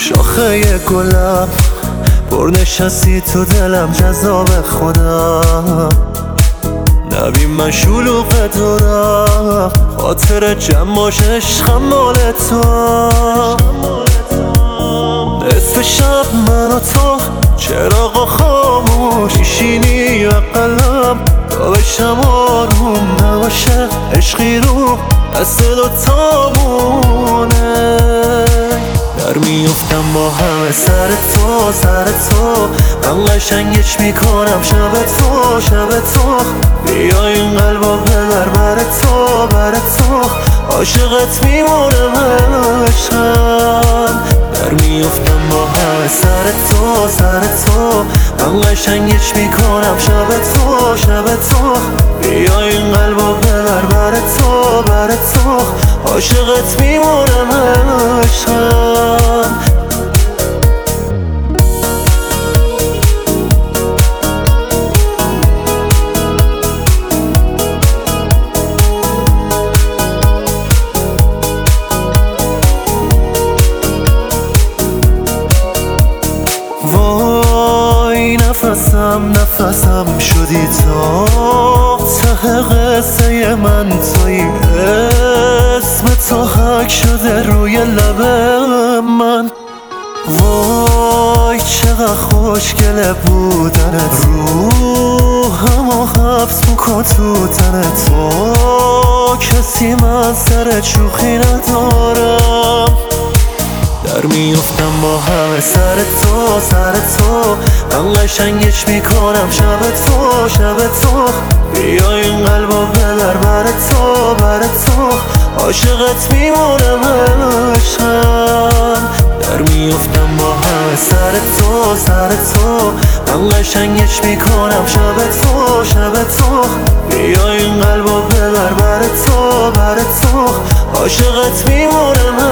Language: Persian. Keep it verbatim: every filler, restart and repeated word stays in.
شاخه گلم پر نشستی تو دلم جذاب خودم نبین من شلوغ دارم خاطر جمعاش عشقم مال تو نصف شب من و تو چراغ خاموش میشینی و قلم تا بشم آروم نباشه عشقی رو دست دوتامونه در میفتم با همه سر تو سر تو من قشنگش میکنم شب تو شب تو بیا این قلبا ببر بر تو بر تو عاشقت میمونم عشقم در میفتم با همه سر تو سر تو من قشنگش میکنم شب تو شب تو بیا این قلبا ببر بر تو بر تو عاشقت میمونم عشقم وای نفسم نفسم شدی تا ته قصه من توی اسم تو حک شده روی لب من وای چقدر خوشگله بودنت روحمو حبس میکن تو تن تو کسی من سر شوخی ندارم در میفتم با همه سر تو سر تو من قشنگش میکنم شب تو شب تو بیا این قلبا ببر بر تو بر تو عاشقت میمونم عشقم در میفتم با همه سر تو سر تو من قشنگش میکنم شب تو شب تو بیا این قلبا ببر بر تو بر تو عاشقت میمونم